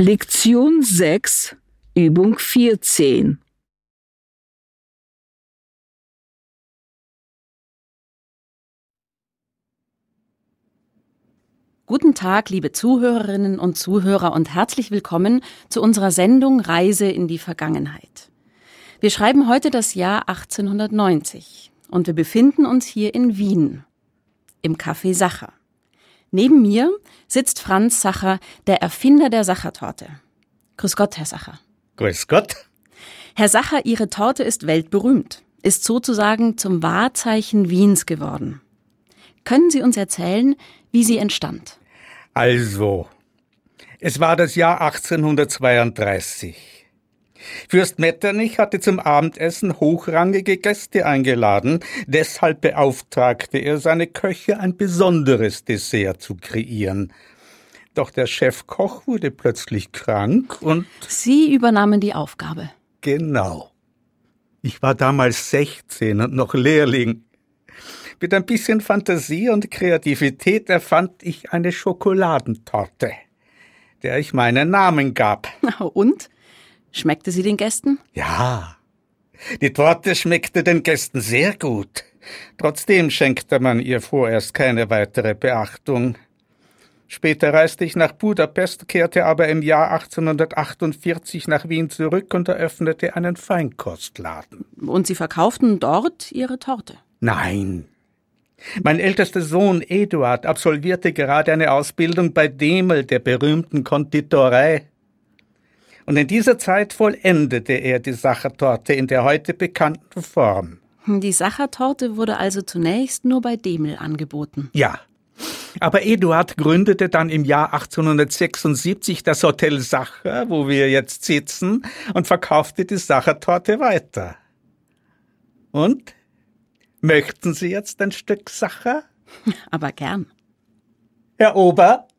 Lektion 6, Übung 14. Guten Tag, liebe Zuhörerinnen und Zuhörer, und herzlich willkommen zu unserer Sendung Reise in die Vergangenheit. Wir schreiben heute das Jahr 1890 und wir befinden uns hier in Wien, im Café Sacher. Neben mir sitzt Franz Sacher, der Erfinder der Sachertorte. Grüß Gott, Herr Sacher. Grüß Gott. Herr Sacher, Ihre Torte ist weltberühmt, ist sozusagen zum Wahrzeichen Wiens geworden. Können Sie uns erzählen, wie sie entstand? Also, es war das Jahr 1832. Fürst Metternich hatte zum Abendessen hochrangige Gäste eingeladen, deshalb beauftragte er seine Köche, ein besonderes Dessert zu kreieren. Doch der Chefkoch wurde plötzlich krank und... Sie übernahmen die Aufgabe. Genau. Ich war damals 16 und noch Lehrling. Mit ein bisschen Fantasie und Kreativität erfand ich eine Schokoladentorte, der ich meinen Namen gab. Und? Schmeckte sie den Gästen? Ja, die Torte schmeckte den Gästen sehr gut. Trotzdem schenkte man ihr vorerst keine weitere Beachtung. Später reiste ich nach Budapest, kehrte aber im Jahr 1848 nach Wien zurück und eröffnete einen Feinkostladen. Und Sie verkauften dort Ihre Torte? Nein. Mein ältester Sohn Eduard absolvierte gerade eine Ausbildung bei Demel, der berühmten Konditorei. Und in dieser Zeit vollendete er die Sachertorte in der heute bekannten Form. Die Sachertorte wurde also zunächst nur bei Demel angeboten. Ja, aber Eduard gründete dann im Jahr 1876 das Hotel Sacher, wo wir jetzt sitzen, und verkaufte die Sachertorte weiter. Und? Möchten Sie jetzt ein Stück Sacher? Aber gern. Herr Ober?